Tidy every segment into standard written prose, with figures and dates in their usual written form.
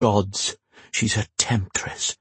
Gods, she's a temptress."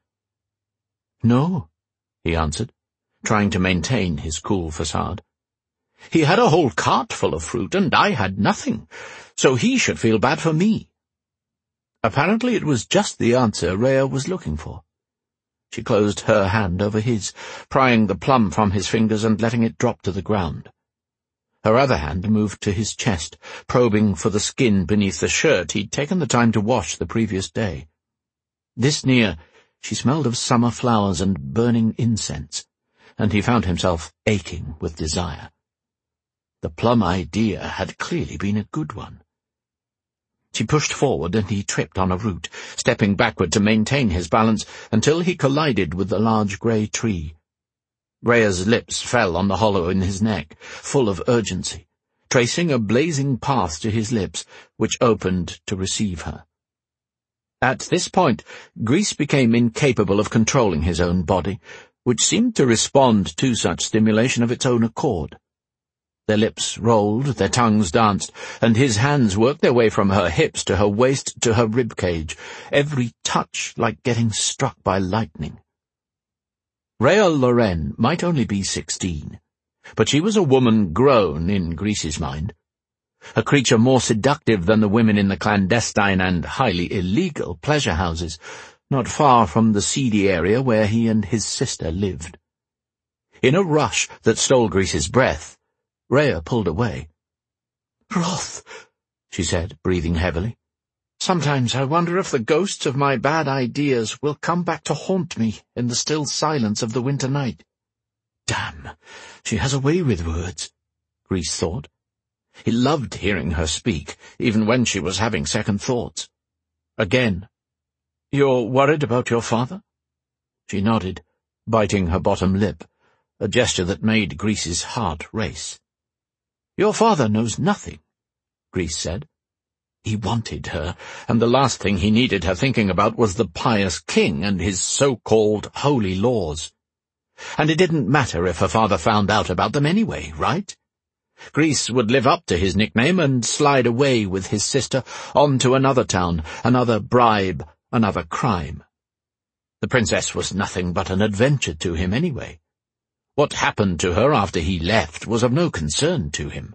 "No," he answered, trying to maintain his cool facade. "He had a whole cart full of fruit, and I had nothing, so he should feel bad for me." Apparently it was just the answer Rhea was looking for. She closed her hand over his, prying the plum from his fingers and letting it drop to the ground. Her other hand moved to his chest, probing for the skin beneath the shirt he'd taken the time to wash the previous day. This near, she smelled of summer flowers and burning incense, and he found himself aching with desire. The plum idea had clearly been a good one. She pushed forward and he tripped on a root, stepping backward to maintain his balance until he collided with the large grey tree. Rhea's lips fell on the hollow in his neck, full of urgency, tracing a blazing path to his lips, which opened to receive her. At this point, Grease became incapable of controlling his own body, which seemed to respond to such stimulation of its own accord. Their lips rolled, their tongues danced, and his hands worked their way from her hips to her waist to her ribcage, every touch like getting struck by lightning. Rhea Loren might only be 16, but she was a woman grown in Grease's mind, a creature more seductive than the women in the clandestine and highly illegal pleasure houses, not far from the seedy area where he and his sister lived. In a rush that stole Grease's breath, Rhea pulled away. "Roth," she said, breathing heavily. "Sometimes I wonder if the ghosts of my bad ideas will come back to haunt me in the still silence of the winter night." Damn, she has a way with words, Grease thought. He loved hearing her speak, even when she was having second thoughts. Again, "You're worried about your father?" She nodded, biting her bottom lip, a gesture that made Grease's heart race. "Your father knows nothing," Grease said. He wanted her, and the last thing he needed her thinking about was the pious king and his so-called holy laws. And it didn't matter if her father found out about them anyway, right? Grease would live up to his nickname and slide away with his sister on to another town, another bribe, another crime. The princess was nothing but an adventure to him anyway. What happened to her after he left was of no concern to him.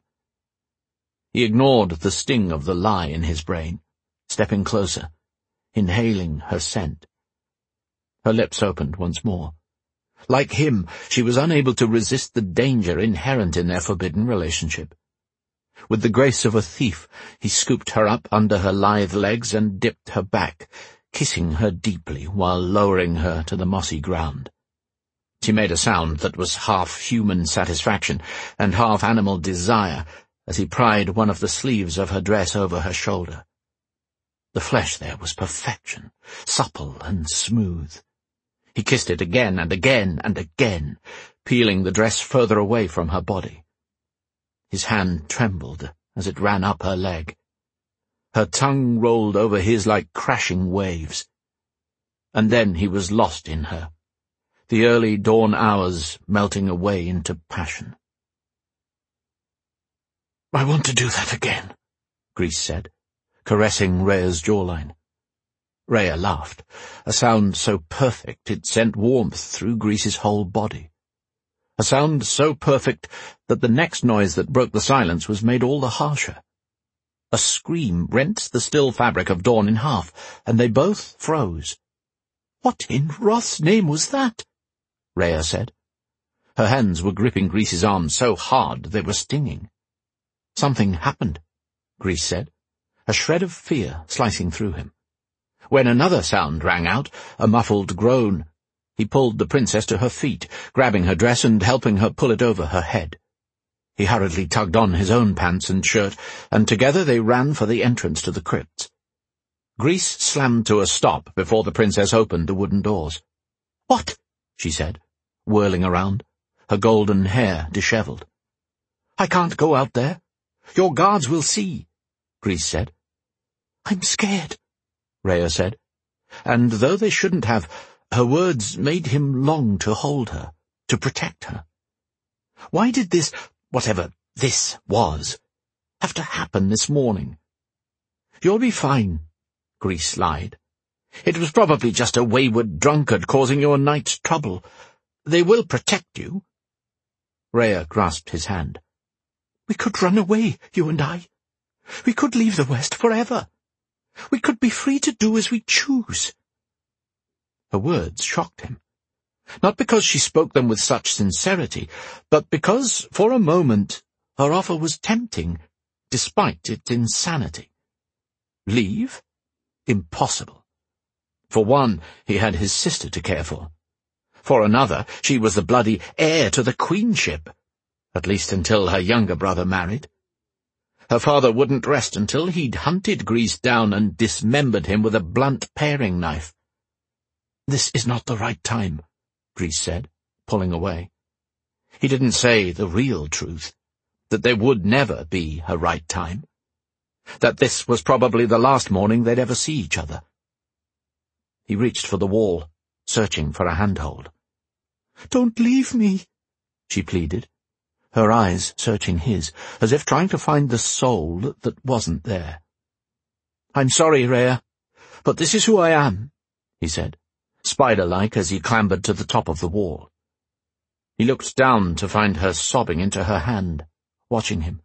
He ignored the sting of the lie in his brain, stepping closer, inhaling her scent. Her lips opened once more. Like him, she was unable to resist the danger inherent in their forbidden relationship. With the grace of a thief, he scooped her up under her lithe legs and dipped her back, kissing her deeply while lowering her to the mossy ground. She made a sound that was half human satisfaction and half animal desire as he pried one of the sleeves of her dress over her shoulder. The flesh there was perfection, supple and smooth. He kissed it again and again and again, peeling the dress further away from her body. His hand trembled as it ran up her leg. Her tongue rolled over his like crashing waves. And then he was lost in her, the early dawn hours melting away into passion. "I want to do that again," Grease said, caressing Rhea's jawline. Rhea laughed, a sound so perfect it sent warmth through Grease's whole body. A sound so perfect that the next noise that broke the silence was made all the harsher. A scream rent the still fabric of dawn in half, and they both froze. "What in Roth's name was that?" Rhea said. Her hands were gripping Grease's arms so hard they were stinging. "Something happened," Grease said, a shred of fear slicing through him. When another sound rang out, a muffled groan, he pulled the princess to her feet, grabbing her dress and helping her pull it over her head. He hurriedly tugged on his own pants and shirt, and together they ran for the entrance to the crypt. Grease slammed to a stop before the princess opened the wooden doors. "What?" she said, whirling around, her golden hair disheveled. "I can't go out there. Your guards will see," Grease said. "I'm scared," Rhea said, and though they shouldn't have, her words made him long to hold her, to protect her. Why did this, whatever this was, have to happen this morning? "You'll be fine," Grease lied. It was probably just a wayward drunkard causing your night's trouble. They will protect you." Rhea grasped his hand. "We could run away, you and I. We could leave the West forever. We could be free to do as we choose." Her words shocked him. Not because she spoke them with such sincerity, but because, for a moment, her offer was tempting, despite its insanity. Leave? Impossible. For one, he had his sister to care for. For another, she was the bloody heir to the queenship, at least until her younger brother married. Her father wouldn't rest until he'd hunted Grease down and dismembered him with a blunt paring knife. "This is not the right time," Grease said, pulling away. He didn't say the real truth, that there would never be a right time, that this was probably the last morning they'd ever see each other. He reached for the wall, searching for a handhold. "Don't leave me," she pleaded, her eyes searching his, as if trying to find the soul that wasn't there. "I'm sorry, Rhea, but this is who I am," he said, spider-like as he clambered to the top of the wall. He looked down to find her sobbing into her hand, watching him.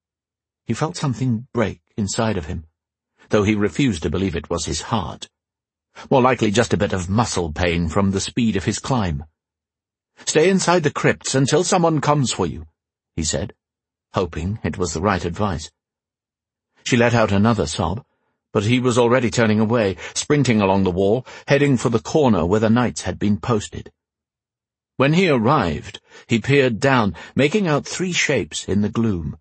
He felt something break inside of him, though he refused to believe it was his heart. More likely just a bit of muscle pain from the speed of his climb. "Stay inside the crypts until someone comes for you," he said, hoping it was the right advice. She let out another sob, but he was already turning away, sprinting along the wall, heading for the corner where the knights had been posted. When he arrived, he peered down, making out 3 shapes in the gloom.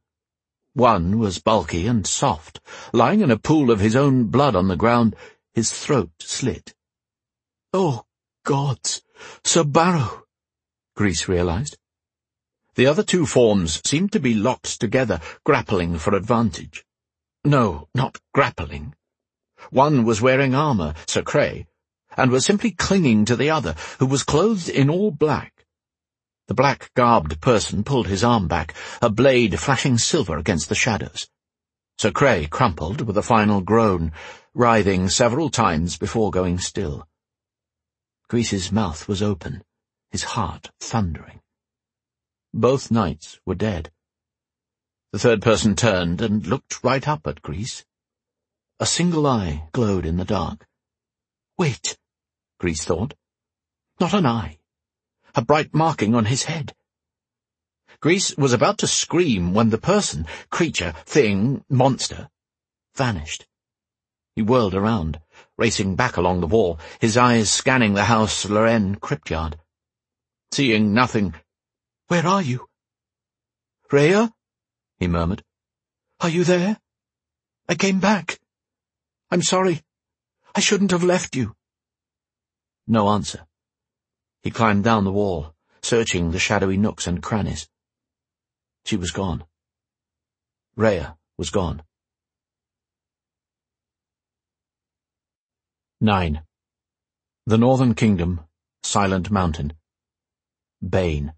One was bulky and soft, lying in a pool of his own blood on the ground, his throat slit. "Oh, gods! Sir Barrow!" Grease realized. The other 2 forms seemed to be locked together, grappling for advantage. No, not grappling. One was wearing armor, Sir Cray, and was simply clinging to the other, who was clothed in all black. The black-garbed person pulled his arm back, a blade flashing silver against the shadows. Sir Cray crumpled with a final groan, writhing several times before going still. Grease's mouth was open, his heart thundering. Both knights were dead. The third person turned and looked right up at Grease. A single eye glowed in the dark. "Wait," Grease thought. "Not an eye. A bright marking on his head." Grease was about to scream when the person, creature, thing, monster, vanished. He whirled around, racing back along the wall, his eyes scanning the House Lorraine cryptyard. Seeing nothing. "Where are you?" "Rhea?" he murmured. "Are you there? I came back. I'm sorry. I shouldn't have left you." No answer. He climbed down the wall, searching the shadowy nooks and crannies. She was gone. Rhea was gone. 9. The Northern Kingdom, Silent Mountain. Bane.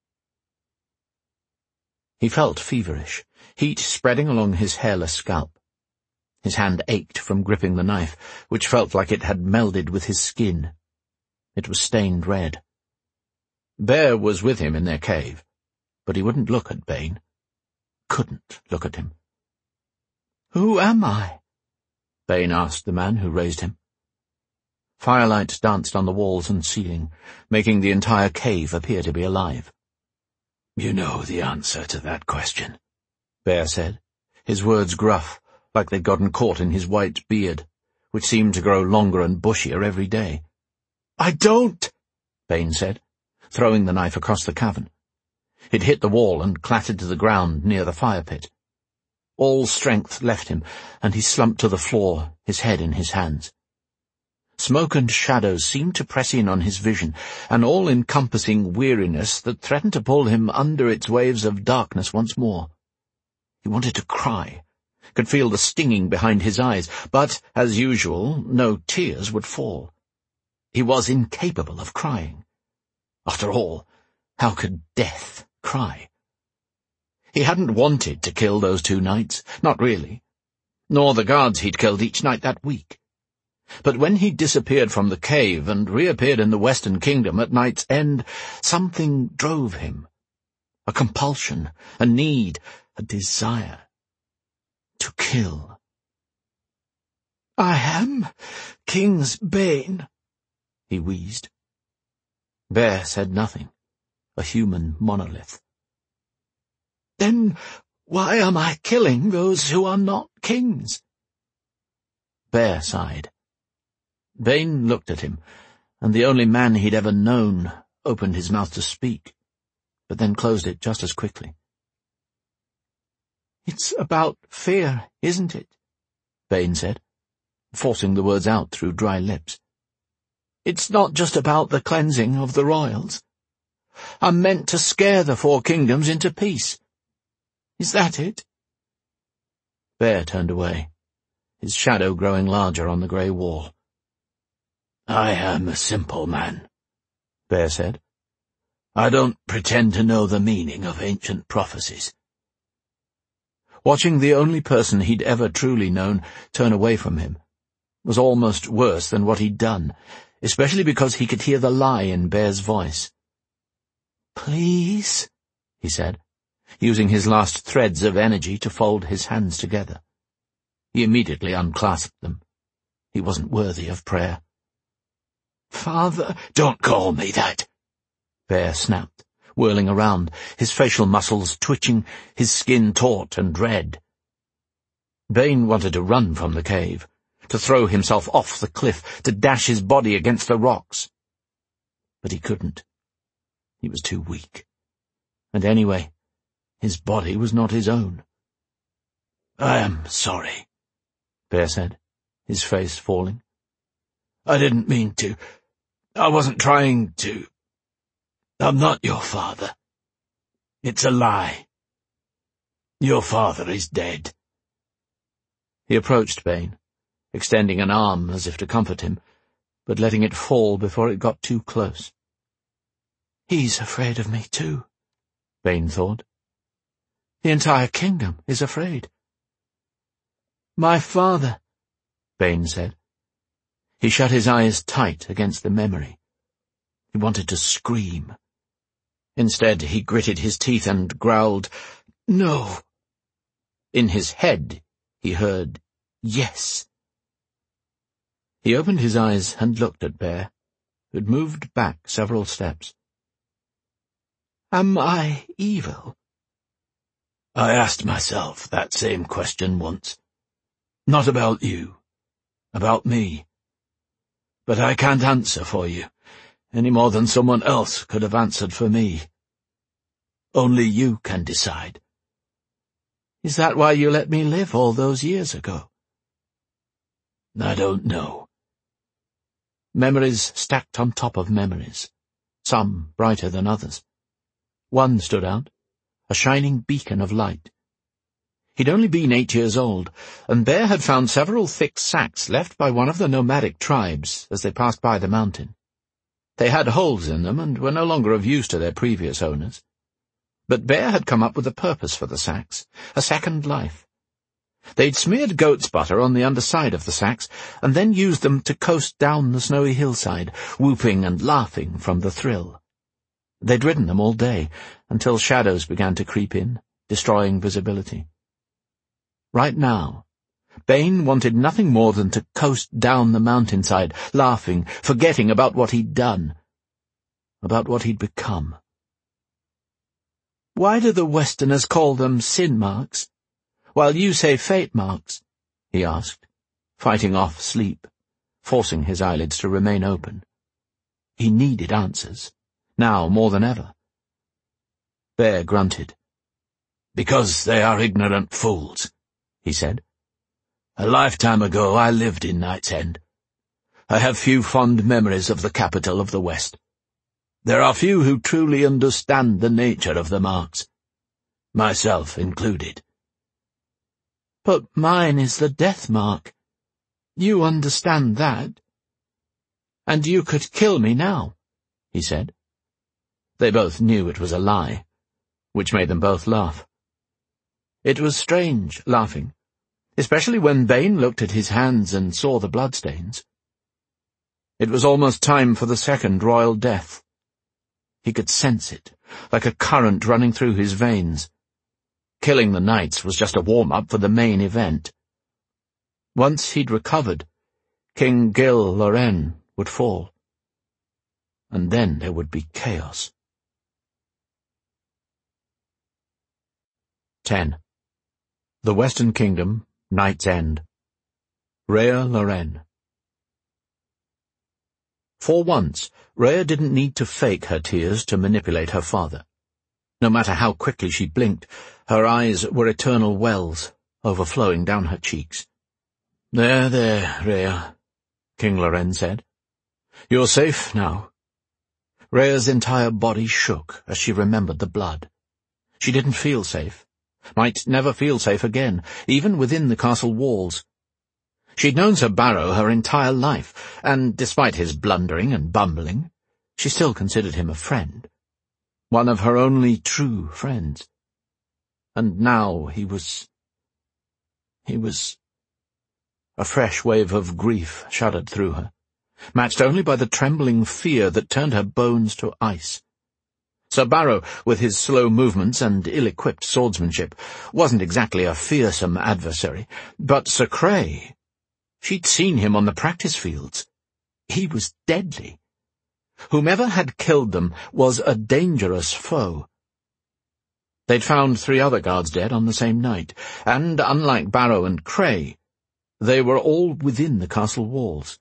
He felt feverish, heat spreading along his hairless scalp. His hand ached from gripping the knife, which felt like it had melded with his skin. It was stained red. Bear was with him in their cave, but he wouldn't look at Bane. Couldn't look at him. "Who am I?" Bane asked the man who raised him. Firelight danced on the walls and ceiling, making the entire cave appear to be alive. "You know the answer to that question," Bear said, his words gruff, like they'd gotten caught in his white beard, which seemed to grow longer and bushier every day. "I don't," Bane said, throwing the knife across the cavern. It hit the wall and clattered to the ground near the fire pit. All strength left him, and he slumped to the floor, his head in his hands. Smoke and shadows seemed to press in on his vision, an all-encompassing weariness that threatened to pull him under its waves of darkness once more. He wanted to cry, could feel the stinging behind his eyes, but, as usual, no tears would fall. He was incapable of crying. After all, how could death cry? He hadn't wanted to kill those 2 knights, not really, nor the guards he'd killed each night that week. But when he disappeared from the cave and reappeared in the Western Kingdom at night's end, something drove him. A compulsion, a need, a desire. To kill. "I am King's bane," he wheezed. Bear said nothing, a human monolith. "Then why am I killing those who are not kings?" Bear sighed. Bane looked at him, and the only man he'd ever known opened his mouth to speak, but then closed it just as quickly. "It's about fear, isn't it?" Bane said, forcing the words out through dry lips. "It's not just about the cleansing of the royals. I'm meant to scare the Four Kingdoms into peace. Is that it?" Bear turned away, his shadow growing larger on the grey wall. "I am a simple man," Bear said. "I don't pretend to know the meaning of ancient prophecies." Watching the only person he'd ever truly known turn away from him was almost worse than what he'd done, especially because he could hear the lie in Bear's voice. "Please," he said, using his last threads of energy to fold his hands together. He immediately unclasped them. He wasn't worthy of prayer. "Father—" "Don't call me that," Bear snapped, whirling around, his facial muscles twitching, his skin taut and red. Bane wanted to run from the cave, to throw himself off the cliff, to dash his body against the rocks. But he couldn't. He was too weak. And anyway, his body was not his own. "I am sorry," Bear said, his face falling. "I didn't mean to. I wasn't trying to. I'm not your father. It's a lie. Your father is dead." He approached Bane, extending an arm as if to comfort him, but letting it fall before it got too close. "He's afraid of me too," Bane thought. "The entire kingdom is afraid." "My father," Bane said. He shut his eyes tight against the memory. He wanted to scream. Instead, he gritted his teeth and growled, "No." In his head, he heard, "Yes." He opened his eyes and looked at Bear, who'd moved back several steps. "Am I evil?" "I asked myself that same question once. Not about you, about me. But I can't answer for you, any more than someone else could have answered for me. Only you can decide." "Is that why you let me live all those years ago?" "I don't know." Memories stacked on top of memories, some brighter than others. One stood out, a shining beacon of light. He'd only been 8 years old, and Bear had found several thick sacks left by one of the nomadic tribes as they passed by the mountain. They had holes in them and were no longer of use to their previous owners. But Bear had come up with a purpose for the sacks, a second life. They'd smeared goat's butter on the underside of the sacks, and then used them to coast down the snowy hillside, whooping and laughing from the thrill. They'd ridden them all day, until shadows began to creep in, destroying visibility. Right now, Bane wanted nothing more than to coast down the mountainside, laughing, forgetting about what he'd done, about what he'd become. "Why do the Westerners call them sin marks, while you say fate marks?" he asked, fighting off sleep, forcing his eyelids to remain open. He needed answers, now more than ever. Bear grunted. "Because they are ignorant fools," he said. "A lifetime ago I lived in Night's End. I have few fond memories of the capital of the West. There are few who truly understand the nature of the marks, myself included." "But mine is the death mark. You understand that. And you could kill me now," he said. They both knew it was a lie, which made them both laugh. It was strange, laughing, especially when Bane looked at his hands and saw the bloodstains. It was almost time for the second royal death. He could sense it, like a current running through his veins. Killing the knights was just a warm-up for the main event. Once he'd recovered, King Gil Loren would fall. And then there would be chaos. 10. The Western Kingdom, Night's End. Rhea Loren. For once, Rhea didn't need to fake her tears to manipulate her father. No matter how quickly she blinked, her eyes were eternal wells, overflowing down her cheeks. There, Rhea, King Loren said. You're safe now. Rhea's entire body shook as she remembered the blood. She didn't feel safe, might never feel safe again, even within the castle walls. She'd known Sir Barrow her entire life, and despite his blundering and bumbling, she still considered him a friend. One of her only true friends. And now he was... A fresh wave of grief shuddered through her, matched only by the trembling fear that turned her bones to ice. Sir Barrow, with his slow movements and ill-equipped swordsmanship, wasn't exactly a fearsome adversary, but Sir Cray... She'd seen him on the practice fields. He was deadly. Whomever had killed them was a dangerous foe. They'd found 3 other guards dead on the same night, and, unlike Barrow and Cray, they were all within the castle walls.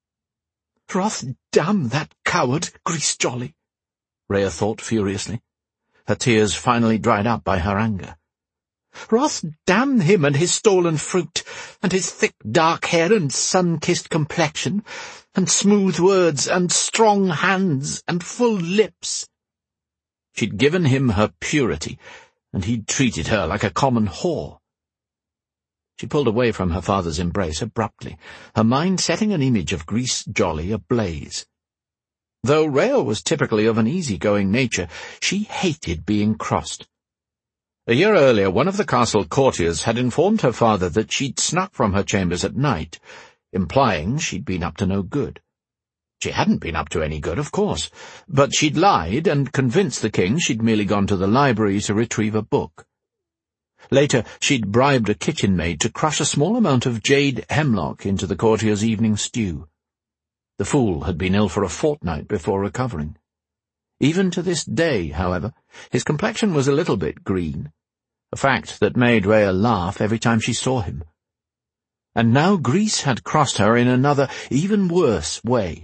"Wrath damn that coward, Greasejolly," Rhea thought furiously. Her tears finally dried up by her anger. "Wrath damn him and his stolen fruit, and his thick dark hair and sun-kissed complexion, and smooth words and strong hands and full lips." She'd given him her purity, and he'd treated her like a common whore. She pulled away from her father's embrace abruptly, her mind setting an image of Greasejolly ablaze. Though Rhea was typically of an easy-going nature, she hated being crossed. A year earlier, one of the castle courtiers had informed her father that she'd snuck from her chambers at night, implying she'd been up to no good. She hadn't been up to any good, of course, but she'd lied and convinced the king she'd merely gone to the library to retrieve a book. Later, she'd bribed a kitchen maid to crush a small amount of jade hemlock into the courtier's evening stew. The fool had been ill for a fortnight before recovering. Even to this day, however, his complexion was a little bit green, a fact that made Rhea laugh every time she saw him. And now Grease had crossed her in another, even worse way.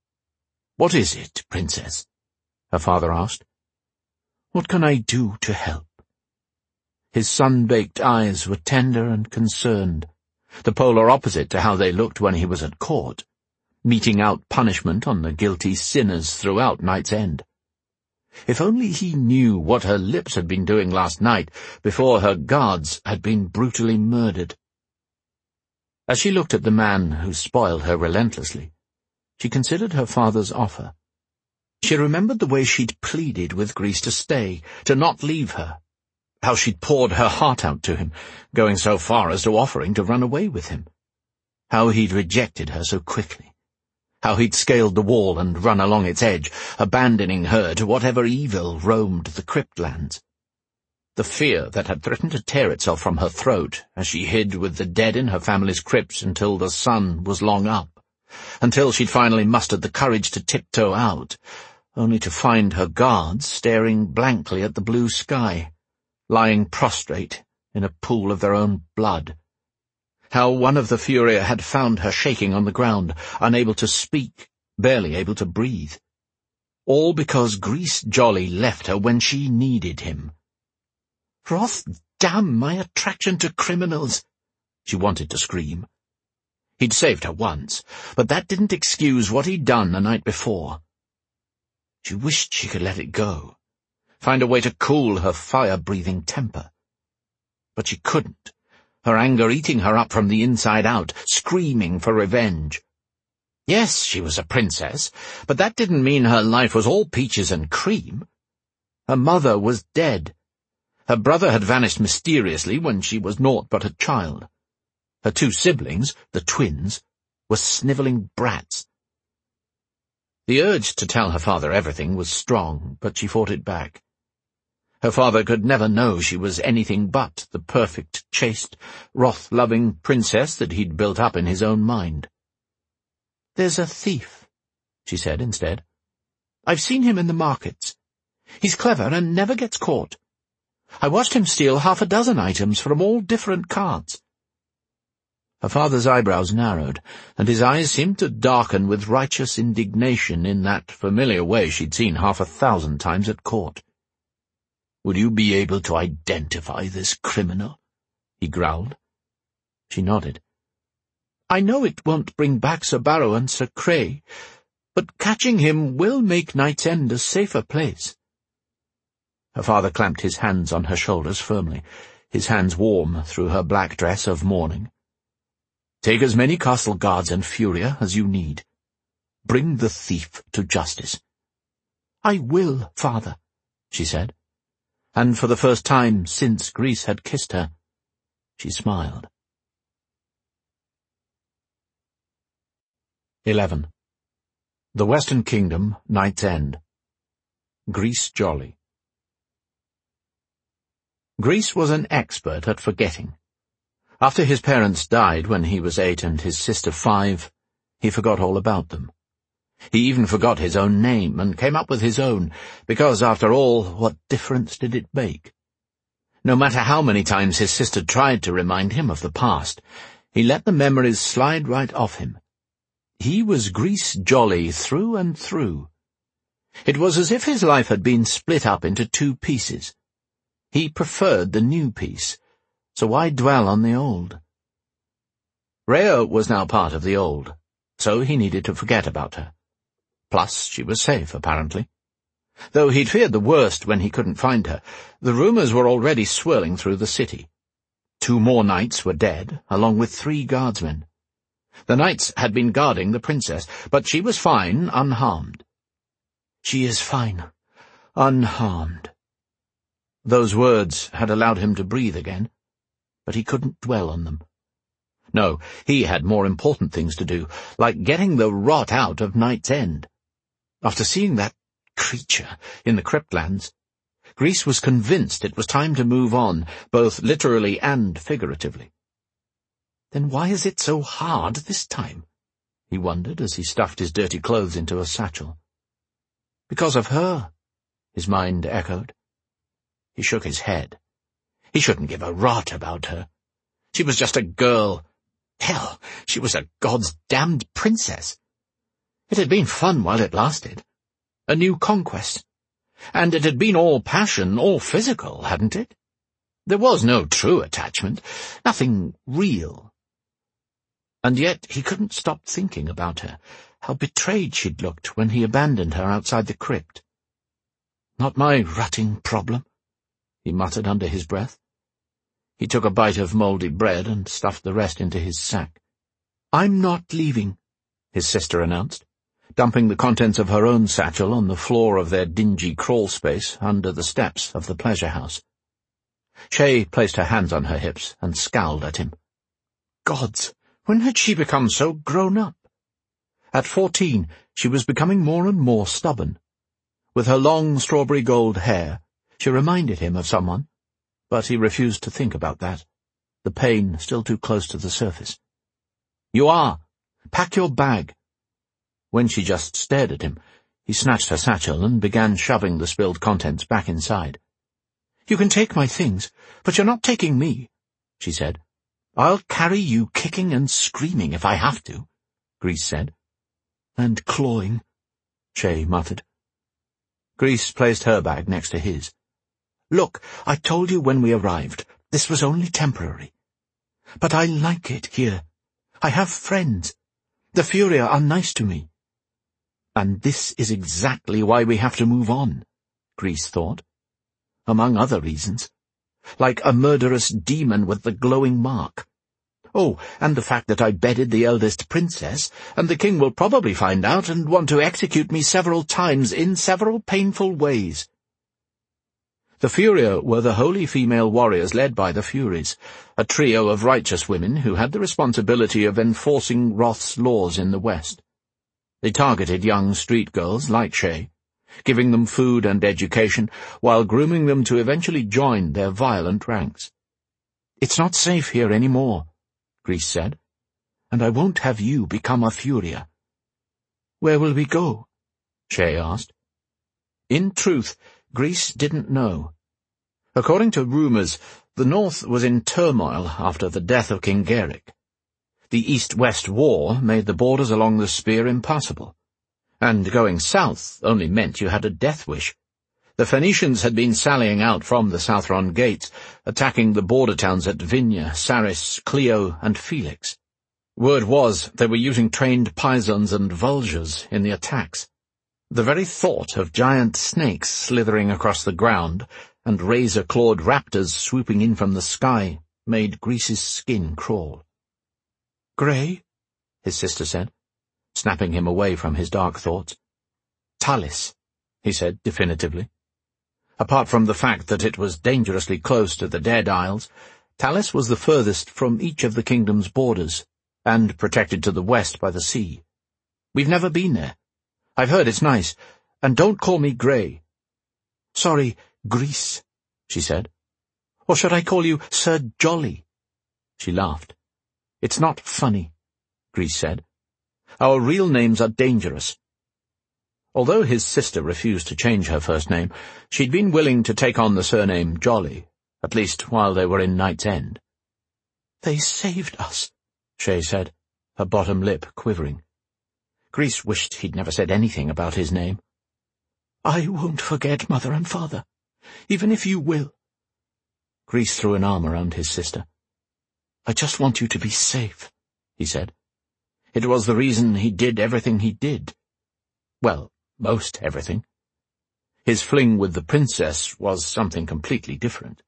"What is it, Princess?" her father asked. "What can I do to help?" His sun-baked eyes were tender and concerned, the polar opposite to how they looked when he was at court, meting out punishment on the guilty sinners throughout Night's End. If only he knew what her lips had been doing last night before her guards had been brutally murdered. As she looked at the man who spoiled her relentlessly, she considered her father's offer. She remembered the way she'd pleaded with Grease to stay, to not leave her, how she'd poured her heart out to him, going so far as to offering to run away with him, how he'd rejected her so quickly, how he'd scaled the wall and run along its edge, abandoning her to whatever evil roamed the cryptlands. The fear that had threatened to tear itself from her throat as she hid with the dead in her family's crypts until the sun was long up, until she'd finally mustered the courage to tiptoe out, only to find her guards staring blankly at the blue sky, lying prostrate in a pool of their own blood. How one of the Furia had found her shaking on the ground, unable to speak, barely able to breathe. All because Greasejolly left her when she needed him. "Wrath damn my attraction to criminals," she wanted to scream. He'd saved her once, but that didn't excuse what he'd done the night before. She wished she could let it go, find a way to cool her fire-breathing temper. But she couldn't, her anger eating her up from the inside out, screaming for revenge. Yes, she was a princess, but that didn't mean her life was all peaches and cream. Her mother was dead. Her brother had vanished mysteriously when she was naught but a child. Her 2 siblings, the twins, were snivelling brats. The urge to tell her father everything was strong, but she fought it back. Her father could never know she was anything but the perfect, chaste, wrath-loving princess that he'd built up in his own mind. "There's a thief," she said instead. "I've seen him in the markets. He's clever and never gets caught. I watched him steal 6 items from all different carts." Her father's eyebrows narrowed, and his eyes seemed to darken with righteous indignation in that familiar way she'd seen 1,000 times at court. "Would you be able to identify this criminal?" he growled. She nodded. "I know it won't bring back Sir Barrow and Sir Cray, but catching him will make Knight's End a safer place." Her father clamped his hands on her shoulders firmly, his hands warm through her black dress of mourning. "Take as many castle guards and Furia as you need. Bring the thief to justice." "I will, father," she said, and for the first time since Grease had kissed her, she smiled. 11. The Western Kingdom, Knight's End. Grease Jolly. Grease was an expert at forgetting. After his parents died when he was 8 and his sister 5, he forgot all about them. He even forgot his own name and came up with his own, because, after all, what difference did it make? No matter how many times his sister tried to remind him of the past, he let the memories slide right off him. He was Grease Jolly through and through. It was as if his life had been split up into 2 pieces. He preferred the new piece, so why dwell on the old? Rhea was now part of the old, so he needed to forget about her. Plus, she was safe, apparently. Though he'd feared the worst when he couldn't find her, the rumours were already swirling through the city. 2 more knights were dead, along with 3 guardsmen. The knights had been guarding the princess, but she was fine, unharmed. "She is fine, unharmed." Those words had allowed him to breathe again, but he couldn't dwell on them. No, he had more important things to do, like getting the rot out of Knight's End. After seeing that creature in the Cryptlands, Grease was convinced it was time to move on, both literally and figuratively. Then why is it so hard this time? He wondered as he stuffed his dirty clothes into a satchel. Because of her, his mind echoed. He shook his head. He shouldn't give a rot about her. She was just a girl. Hell, she was a God's damned princess. It had been fun while it lasted. A new conquest. And it had been all passion, all physical, hadn't it? There was no true attachment, nothing real. And yet he couldn't stop thinking about her, how betrayed she'd looked when he abandoned her outside the crypt. "Not my rutting problem," he muttered under his breath. He took a bite of mouldy bread and stuffed the rest into his sack. "I'm not leaving," his sister announced, dumping the contents of her own satchel on the floor of their dingy crawl space under the steps of the pleasure house. Shay placed her hands on her hips and scowled at him. Gods, when had she become so grown up? At 14, she was becoming more and more stubborn. With her long strawberry gold hair, she reminded him of someone, but he refused to think about that, the pain still too close to the surface. "You are. Pack your bag." When she just stared at him, he snatched her satchel and began shoving the spilled contents back inside. "You can take my things, but you're not taking me," she said. "I'll carry you kicking and screaming if I have to," Grease said. "And clawing," Shay muttered. Grease placed her bag next to his. "Look, I told you when we arrived, this was only temporary. But I like it here. I have friends. The Furia are nice to me. And this is exactly why we have to move on," Grease thought. Among other reasons. Like a murderous demon with the glowing mark. Oh, and the fact that I bedded the eldest princess, and the king will probably find out and want to execute me several times in several painful ways. The Furia were the holy female warriors led by the Furies, a trio of righteous women who had the responsibility of enforcing Roth's laws in the West. They targeted young street girls like Shay, giving them food and education while grooming them to eventually join their violent ranks. "It's not safe here anymore," Grease said, "and I won't have you become a Furia." "Where will we go?" Shay asked. In truth, Grease didn't know. According to rumors, the North was in turmoil after the death of King Geric. The East-West War made the borders along the Spear impassable, and going south only meant you had a death wish. The Phoenicians had been sallying out from the Southron gates, attacking the border towns at Vinya, Saris, Clio, and Felix. Word was they were using trained pythons and vultures in the attacks. The very thought of giant snakes slithering across the ground and razor-clawed raptors swooping in from the sky made Grease's skin crawl. "Grey?" his sister said, snapping him away from his dark thoughts. "Talis," he said definitively. Apart from the fact that it was dangerously close to the Dead Isles, Talis was the furthest from each of the kingdom's borders, and protected to the west by the sea. "We've never been there. I've heard it's nice, and don't call me Grey." "Sorry, Grease," she said. "Or should I call you Sir Jolly?" She laughed. "It's not funny," Grease said. "Our real names are dangerous." Although his sister refused to change her first name, she'd been willing to take on the surname Jolly, at least while they were in Knight's End. "They saved us," Shay said, her bottom lip quivering. Grease wished he'd never said anything about his name. "I won't forget Mother and Father, even if you will." Grease threw an arm around his sister. "I just want you to be safe," he said. It was the reason he did everything he did. Well, most everything. His fling with the princess was something completely different.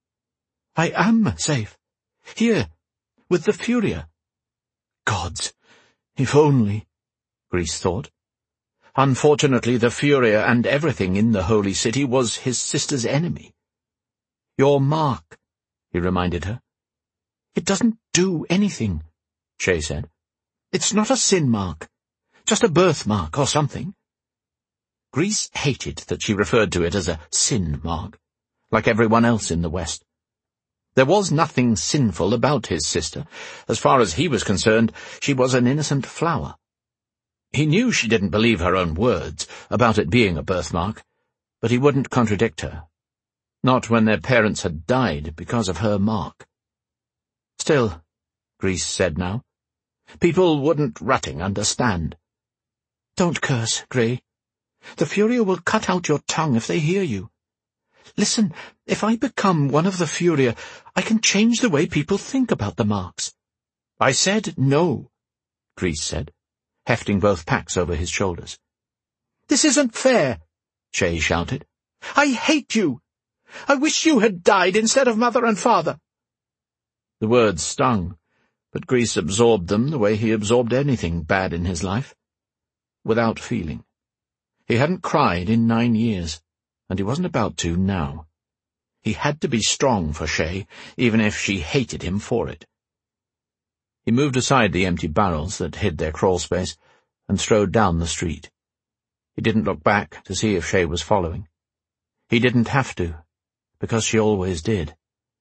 "I am safe. Here, with the Furia." Gods, if only, Grease thought. Unfortunately, the Furia and everything in the Holy City was his sister's enemy. "Your mark," he reminded her. "It doesn't do anything," Shay said. "It's not a sin mark, just a birthmark or something." Grease hated that she referred to it as a sin mark, like everyone else in the West. There was nothing sinful about his sister. As far as he was concerned, she was an innocent flower. He knew she didn't believe her own words about it being a birthmark, but he wouldn't contradict her. Not when their parents had died because of her mark. Still, Grease said now, people wouldn't rutting understand. "Don't curse, Grey. The Furia will cut out your tongue if they hear you. Listen, if I become one of the Furia, I can change the way people think about the marks." "I said no," Grease said, hefting both packs over his shoulders. "This isn't fair," Shay shouted. "I hate you. I wish you had died instead of Mother and Father." The words stung, but Grease absorbed them the way he absorbed anything bad in his life, without feeling. He hadn't cried in 9 years, and he wasn't about to now. He had to be strong for Shay, even if she hated him for it. He moved aside the empty barrels that hid their crawl space and strode down the street. He didn't look back to see if Shay was following. He didn't have to, because she always did.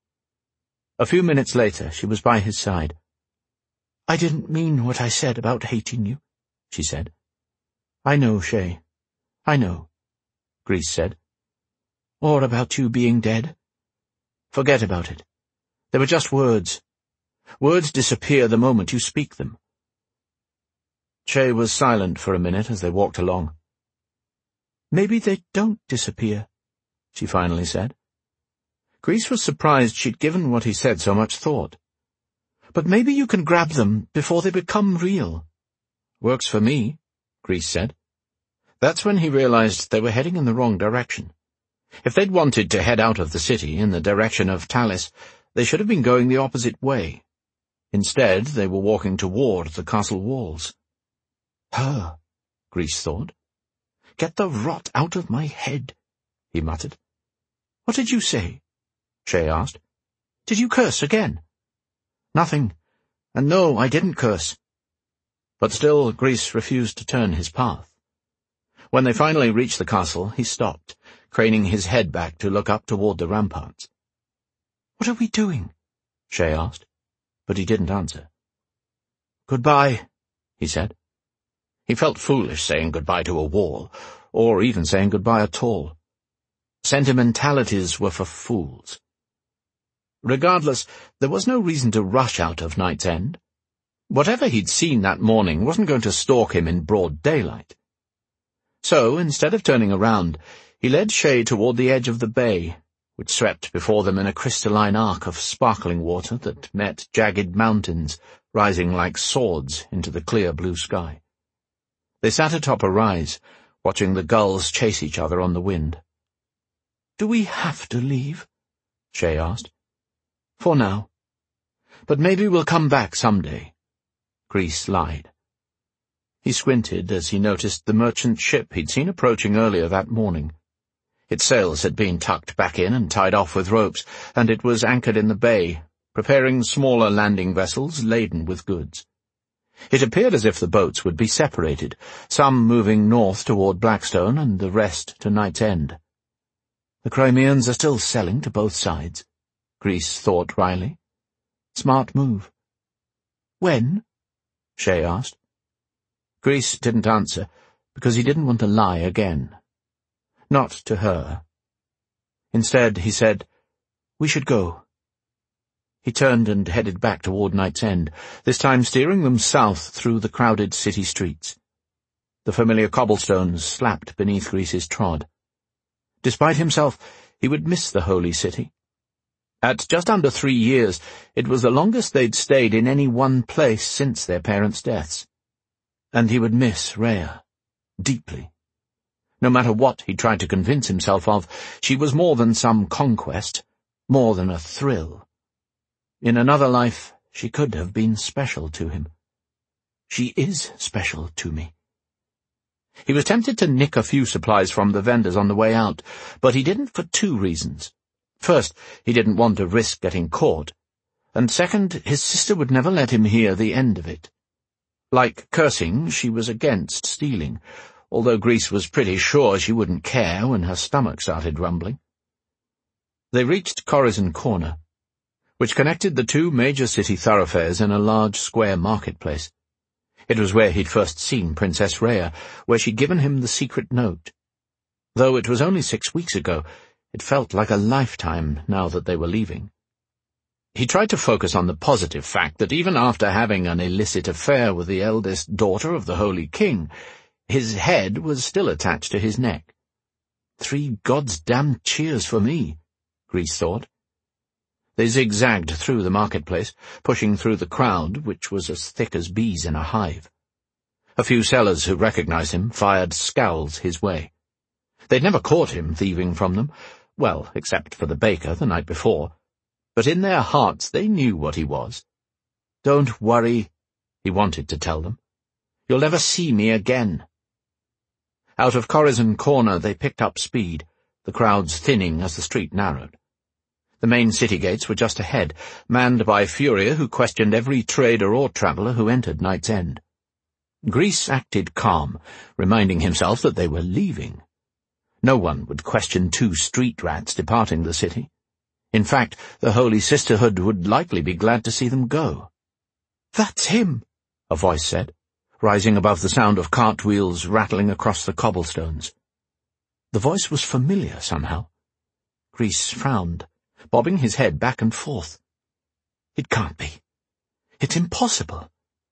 A few minutes later, she was by his side. "I didn't mean what I said about hating you," she said. "I know, Shay. I know," Grease said. "Or about you being dead. Forget about it. They were just words. Words disappear the moment you speak them." Shay was silent for a minute as they walked along. "Maybe they don't disappear," she finally said. Grease was surprised she'd given what he said so much thought. "But maybe you can grab them before they become real." "Works for me," Grease said. That's when he realized they were heading in the wrong direction. If they'd wanted to head out of the city in the direction of Talis, they should have been going the opposite way. Instead, they were walking toward the castle walls. "Her," Grease thought. "Get the rot out of my head," he muttered. "What did you say?" Shay asked. "Did you curse again?" "Nothing. And no, I didn't curse." But still Grease refused to turn his path. When they finally reached the castle, he stopped, craning his head back to look up toward the ramparts. "What are we doing?" Shay asked, but he didn't answer. "Goodbye," he said. He felt foolish saying goodbye to a wall, or even saying goodbye at all. Sentimentalities were for fools. Regardless, there was no reason to rush out of Night's End. Whatever he'd seen that morning wasn't going to stalk him in broad daylight. So, instead of turning around, he led Shay toward the edge of the bay, which swept before them in a crystalline arc of sparkling water that met jagged mountains rising like swords into the clear blue sky. They sat atop a rise, watching the gulls chase each other on the wind. "Do we have to leave?" Shay asked. "For now. But maybe we'll come back someday," Grease lied. He squinted as he noticed the merchant ship he'd seen approaching earlier that morning. Its sails had been tucked back in and tied off with ropes, and it was anchored in the bay, preparing smaller landing vessels laden with goods. It appeared as if the boats would be separated, some moving north toward Blackstone and the rest to Night's End. The Crimeans are still selling to both sides, Grease thought wryly. Smart move. "When?" Shay asked. Grease didn't answer, because he didn't want to lie again. Not to her. Instead, he said, "We should go." He turned and headed back toward Night's End, this time steering them south through the crowded city streets. The familiar cobblestones slapped beneath Grease's trod. Despite himself, he would miss the holy city. At just under 3 years, it was the longest they'd stayed in any one place since their parents' deaths. And he would miss Rhea, deeply. No matter what he tried to convince himself of, she was more than some conquest, more than a thrill. In another life, she could have been special to him. "She is special to me." He was tempted to nick a few supplies from the vendors on the way out, but he didn't for 2 reasons. First, he didn't want to risk getting caught, and second, his sister would never let him hear the end of it. Like cursing, she was against stealing, although Grease was pretty sure she wouldn't care when her stomach started rumbling. They reached Corazon Corner, which connected the 2 major city thoroughfares in a large square marketplace. It was where he'd first seen Princess Rhea, where she'd given him the secret note. Though it was only 6 weeks ago, it felt like a lifetime now that they were leaving. He tried to focus on the positive fact that even after having an illicit affair with the eldest daughter of the Holy King, his head was still attached to his neck. 3 goddamn cheers for me, Grease thought. They zigzagged through the marketplace, pushing through the crowd, which was as thick as bees in a hive. A few sellers who recognized him fired scowls his way. They'd never caught him thieving from them, well, except for the baker the night before, but in their hearts they knew what he was. "Don't worry," he wanted to tell them. "You'll never see me again." Out of Corazon Corner they picked up speed, the crowds thinning as the street narrowed. The main city gates were just ahead, manned by Furia who questioned every trader or traveller who entered Night's End. Grease acted calm, reminding himself that they were leaving. No one would question 2 street rats departing the city. In fact, the Holy Sisterhood would likely be glad to see them go. "That's him," a voice said, rising above the sound of cartwheels rattling across the cobblestones. The voice was familiar somehow. Grease frowned, bobbing his head back and forth. It can't be. It's impossible.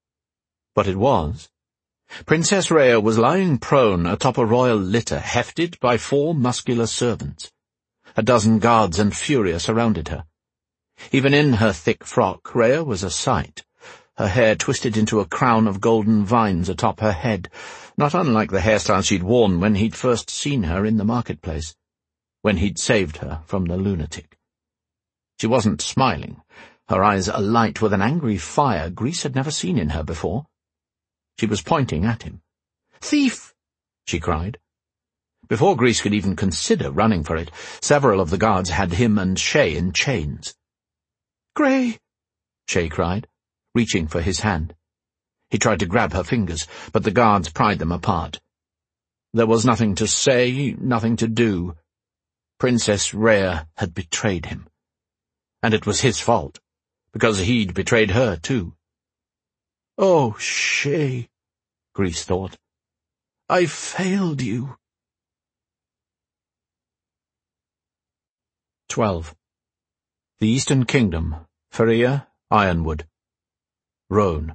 But it was. Princess Rhea was lying prone atop a royal litter hefted by 4 muscular servants. A dozen guards and Furia surrounded her. Even in her thick frock, Rhea was a sight, her hair twisted into a crown of golden vines atop her head, not unlike the hairstyle she'd worn when he'd first seen her in the marketplace, when he'd saved her from the lunatic. She wasn't smiling, her eyes alight with an angry fire Grease had never seen in her before. She was pointing at him. "Thief!" she cried. Before Grease could even consider running for it, several of the guards had him and Shay in chains. "Gray!" Shay cried, reaching for his hand. He tried to grab her fingers, but the guards pried them apart. There was nothing to say, nothing to do. Princess Rhea had betrayed him. And it was his fault, because he'd betrayed her too. "Oh, Shay," Grease thought, "I failed you." 12. The Eastern Kingdom, Feria, Ironwood. Roan.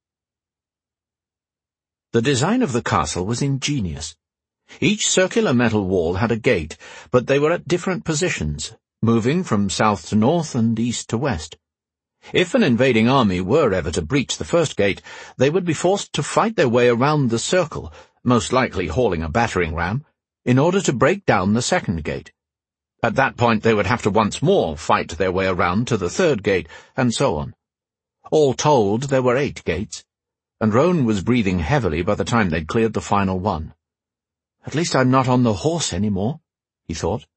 The design of the castle was ingenious. Each circular metal wall had a gate, but they were at different positions, moving from south to north and east to west. If an invading army were ever to breach the first gate, they would be forced to fight their way around the circle, most likely hauling a battering ram, in order to break down the second gate. At that point they would have to once more fight their way around to the third gate, and so on. All told, there were 8 gates, and Roan was breathing heavily by the time they'd cleared the final one. "At least I'm not on the horse anymore," he thought.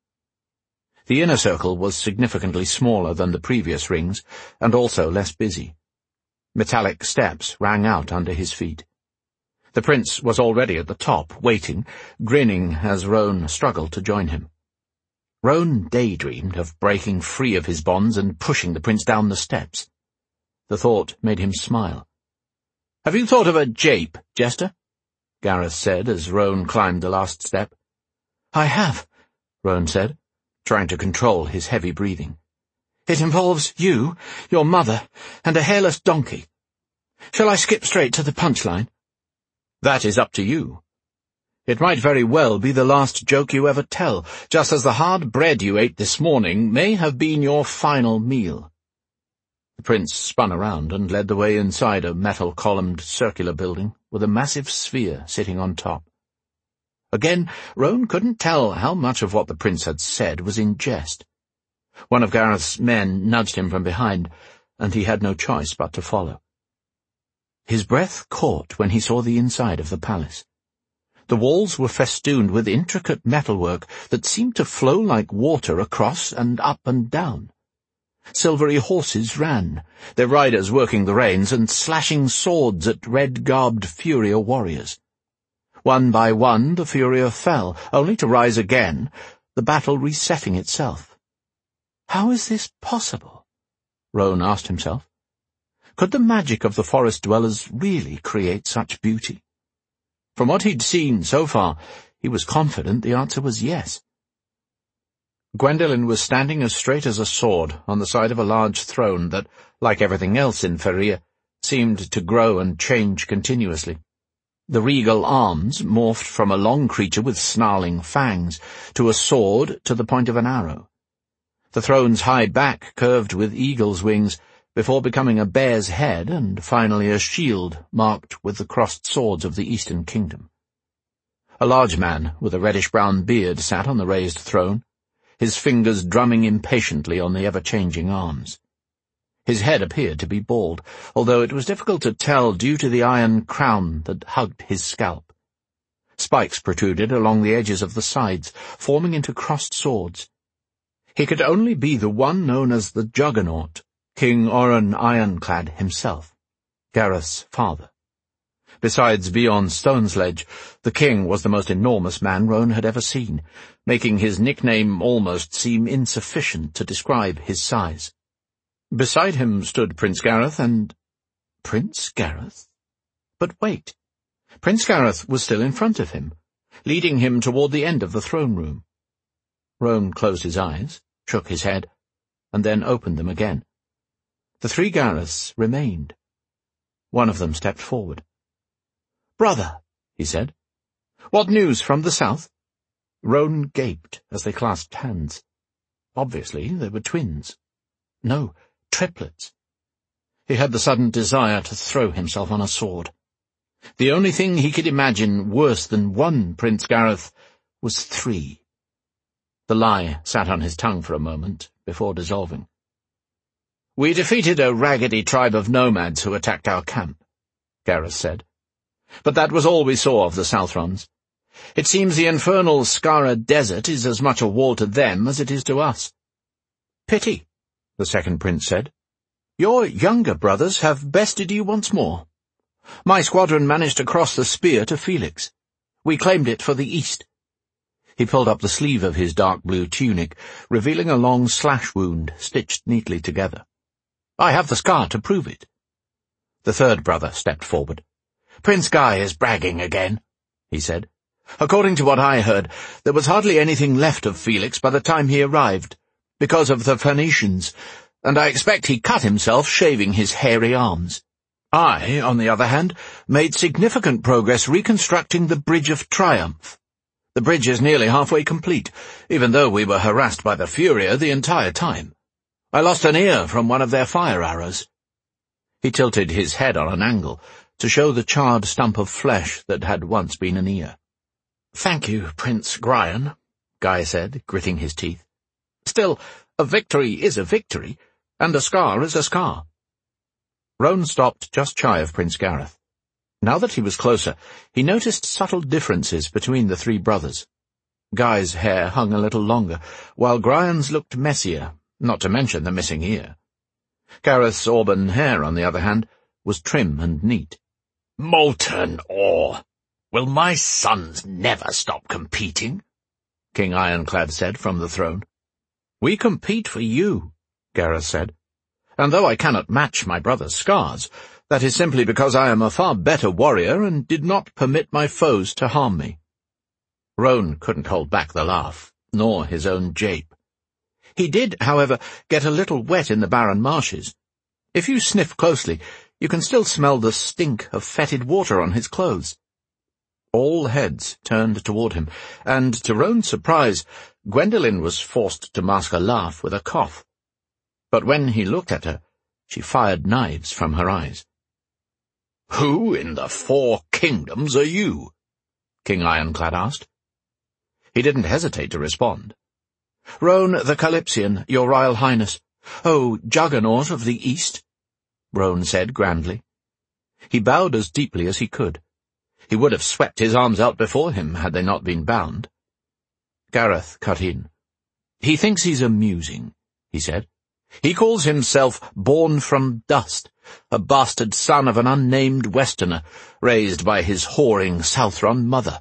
The inner circle was significantly smaller than the previous rings, and also less busy. Metallic steps rang out under his feet. The prince was already at the top, waiting, grinning as Roan struggled to join him. Roan daydreamed of breaking free of his bonds and pushing the prince down the steps. The thought made him smile. "Have you thought of a jape, Jester?" Gareth said as Roan climbed the last step. "I have," Roan said, trying to control his heavy breathing. "It involves you, your mother, and a hairless donkey. Shall I skip straight to the punchline?" "That is up to you. It might very well be the last joke you ever tell, just as the hard bread you ate this morning may have been your final meal." The prince spun around and led the way inside a metal-columned circular building with a massive sphere sitting on top. Again, Roan couldn't tell how much of what the prince had said was in jest. One of Gareth's men nudged him from behind, and he had no choice but to follow. His breath caught when he saw the inside of the palace. The walls were festooned with intricate metalwork that seemed to flow like water across and up and down. Silvery horses ran, their riders working the reins and slashing swords at red-garbed Furia warriors. One by one the Furia fell, only to rise again, the battle resetting itself. How is this possible? Roan asked himself. Could the magic of the forest dwellers really create such beauty? From what he'd seen so far, he was confident the answer was yes. Gwendolen was standing as straight as a sword on the side of a large throne that, like everything else in Feria, seemed to grow and change continuously. The regal arms morphed from a long creature with snarling fangs to a sword to the point of an arrow. The throne's high back curved with eagle's wings before becoming a bear's head and finally a shield marked with the crossed swords of the Eastern Kingdom. A large man with a reddish-brown beard sat on the raised throne, his fingers drumming impatiently on the ever-changing arms. His head appeared to be bald, although it was difficult to tell due to the iron crown that hugged his scalp. Spikes protruded along the edges of the sides, forming into crossed swords. He could only be the one known as the Juggernaut, King Oren Ironclad himself, Gareth's father. Besides Bjorn Stonesledge, the king was the most enormous man Roan had ever seen, making his nickname almost seem insufficient to describe his size. Beside him stood Prince Gareth and— Prince Gareth? But wait. Prince Gareth was still in front of him, leading him toward the end of the throne room. Roan closed his eyes, shook his head, and then opened them again. The 3 Gareths remained. One of them stepped forward. "Brother," he said. "What news from the south?" Roan gaped as they clasped hands. Obviously, they were twins. No, triplets. He had the sudden desire to throw himself on a sword. The only thing he could imagine worse than 1 Prince Gareth was 3. The lie sat on his tongue for a moment, before dissolving. "We defeated a raggedy tribe of nomads who attacked our camp," Gareth said. "But that was all we saw of the Southrons. It seems the infernal Skara Desert is as much a wall to them as it is to us." "Pity," the second prince said. "Your younger brothers have bested you once more. My squadron managed to cross the Spear to Felix. We claimed it for the east." He pulled up the sleeve of his dark blue tunic, revealing a long slash wound stitched neatly together. "I have the scar to prove it." The third brother stepped forward. "Prince Guy is bragging again," he said. "According to what I heard, there was hardly anything left of Felix by the time he arrived, because of the Phoenicians, and I expect he cut himself shaving his hairy arms. I, on the other hand, made significant progress reconstructing the Bridge of Triumph. The bridge is nearly halfway complete, even though we were harassed by the Furia the entire time. I lost an ear from one of their fire arrows." He tilted his head on an angle to show the charred stump of flesh that had once been an ear. "Thank you, Prince Grian," Guy said, gritting his teeth. "Still, a victory is a victory, and a scar is a scar." Roan stopped just shy of Prince Gareth. Now that he was closer, he noticed subtle differences between the three brothers. Guy's hair hung a little longer, while Grian's looked messier, not to mention the missing ear. Gareth's auburn hair, on the other hand, was trim and neat. "Molten ore! Will my sons never stop competing?" King Ironclad said from the throne. "We compete for you," Gareth said. "And though I cannot match my brother's scars, that is simply because I am a far better warrior and did not permit my foes to harm me." Roan couldn't hold back the laugh, nor his own jape. He did, however, get a little wet in the barren marshes. If you sniff closely, you can still smell the stink of fetid water on his clothes. All heads turned toward him, and to Roan's surprise, Gwendolen was forced to mask a laugh with a cough. But when he looked at her, she fired knives from her eyes. "Who in the 4 kingdoms are you?" King Ironclad asked. He didn't hesitate to respond. "Roan the Calypsian, your Royal Highness. Oh, Juggernaut of the East," Roan said grandly. He bowed as deeply as he could. He would have swept his arms out before him had they not been bound. Gareth cut in. "He thinks he's amusing," he said. "He calls himself Born from Dust, a bastard son of an unnamed Westerner, raised by his whoring Southron mother."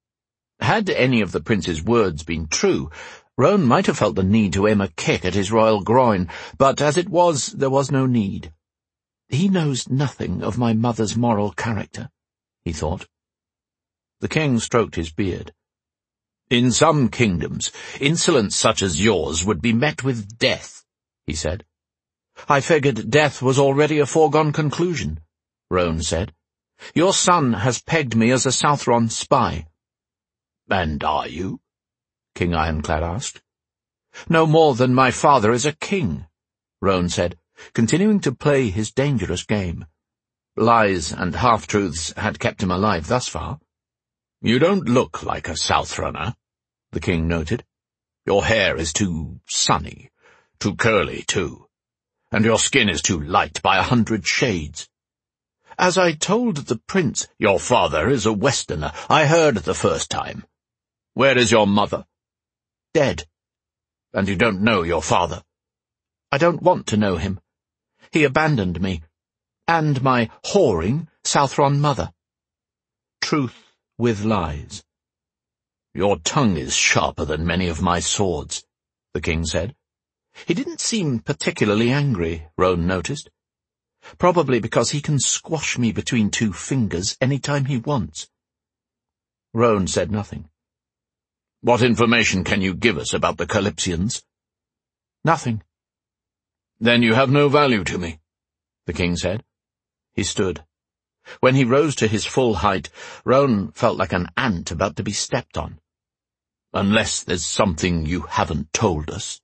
Had any of the prince's words been true, Roan might have felt the need to aim a kick at his royal groin, but as it was, there was no need. "He knows nothing of my mother's moral character," he thought. The king stroked his beard. "In some kingdoms, insolence such as yours would be met with death," he said. "I figured death was already a foregone conclusion," Roan said. "Your son has pegged me as a Southron spy." "And are you?" King Ironclad asked. "No more than my father is a king," Roan said, continuing to play his dangerous game. Lies and half-truths had kept him alive thus far. "You don't look like a Southrunner," the king noted. "Your hair is too sunny, too curly, too, and your skin is too light by 100 shades. As I told the prince—" "Your father is a Westerner. I heard the first time. Where is your mother?" "Dead." "And you don't know your father?" "I don't want to know him. He abandoned me, and my whoring Southron mother. Truth with lies." "Your tongue is sharper than many of my swords," the king said. He didn't seem particularly angry, Roan noticed. Probably because he can squash me between 2 fingers any time he wants. Roan said nothing. "What information can you give us about the Calypsians?" "Nothing." "Then you have no value to me," the king said. He stood. When he rose to his full height, Roan felt like an ant about to be stepped on. "Unless there's something you haven't told us."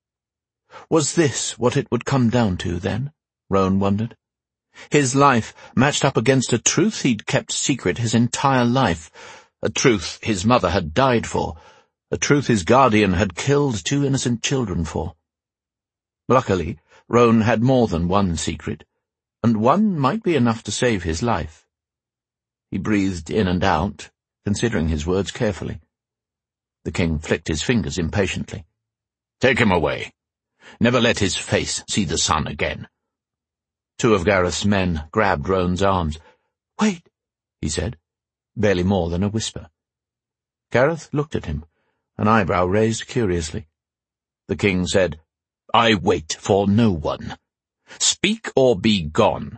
Was this what it would come down to, then? Roan wondered. His life matched up against a truth he'd kept secret his entire life, a truth his mother had died for, a truth his guardian had killed 2 innocent children for. Luckily, Roan had more than one secret, and one might be enough to save his life. He breathed in and out, considering his words carefully. The king flicked his fingers impatiently. "Take him away. Never let his face see the sun again." 2 of Gareth's men grabbed Roan's arms. "Wait," he said, barely more than a whisper. Gareth looked at him, an eyebrow raised curiously. The king said, "I wait for no one. Speak or be gone."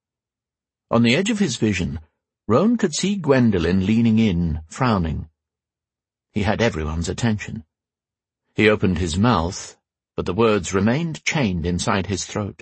On the edge of his vision, Rowan could see Gwendolen leaning in, frowning. He had everyone's attention. He opened his mouth, but the words remained chained inside his throat.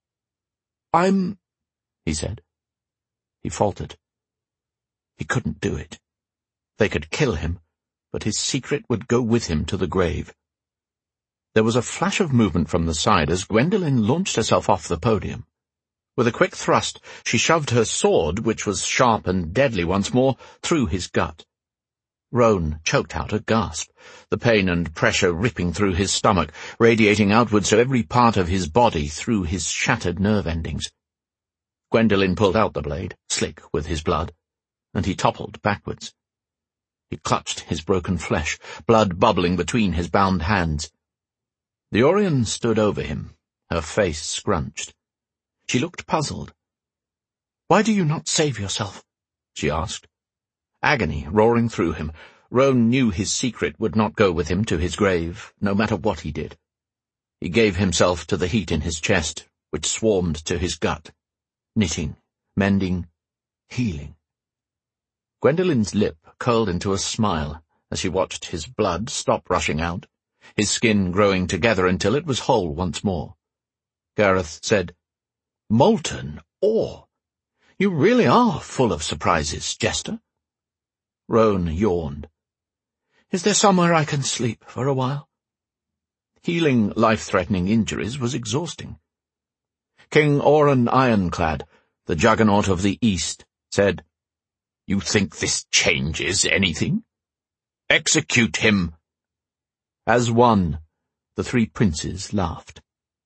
"I'm—" he said. He faltered. He couldn't do it. They could kill him, but his secret would go with him to the grave. There was a flash of movement from the side as Gwendolen launched herself off the podium. With a quick thrust, she shoved her sword, which was sharp and deadly once more, through his gut. Rowan choked out a gasp, the pain and pressure ripping through his stomach, radiating outwards to every part of his body through his shattered nerve endings. Gwendolen pulled out the blade, slick with his blood, and he toppled backwards. He clutched his broken flesh, blood bubbling between his bound hands. The Orien stood over him, her face scrunched. She looked puzzled. "Why do you not save yourself?" she asked. Agony roaring through him, Rowan knew his secret would not go with him to his grave, no matter what he did. He gave himself to the heat in his chest, which swarmed to his gut, knitting, mending, healing. Gwendolen's lip curled into a smile as she watched his blood stop rushing out, his skin growing together until it was whole once more. Gareth said, "Molten ore. You really are full of surprises, Jester." Rowan yawned. "Is there somewhere I can sleep for a while?" Healing life-threatening injuries was exhausting. King Oren Ironclad, the juggernaut of the East, said, "You think this changes anything? Execute him!" As one, the three princes laughed.